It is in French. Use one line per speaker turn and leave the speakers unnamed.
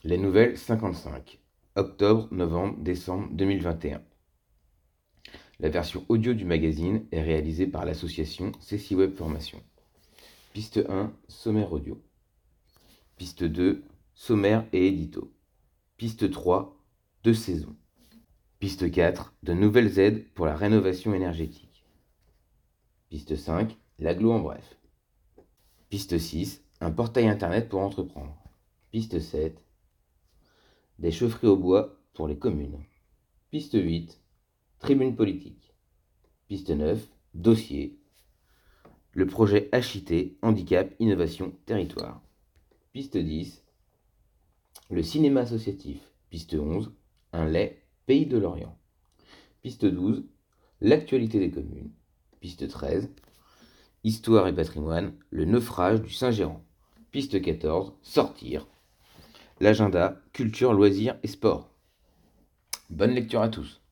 Les nouvelles 55. Octobre, novembre, décembre 2021. La version audio du magazine est réalisée par l'association CC Web Formation. Piste 1, sommaire audio. Piste 2, sommaire et édito. Piste 3, 2 saisons. Piste 4, de nouvelles aides pour la rénovation énergétique. Piste 5, l'agglo en bref. Piste 6, un portail internet pour entreprendre. Piste 7, des chaufferies au bois pour les communes. Piste 8, tribune politique. Piste 9, dossier. Le projet HIT, Handicap, Innovation, Territoire. Piste 10, le cinéma associatif. Piste 11, un lait, Pays de l'Orient. Piste 12, l'actualité des communes. Piste 13, histoire et patrimoine, le naufrage du Saint-Géran. Piste 14, sortir. L'agenda, culture, loisirs et sport. Bonne lecture à tous.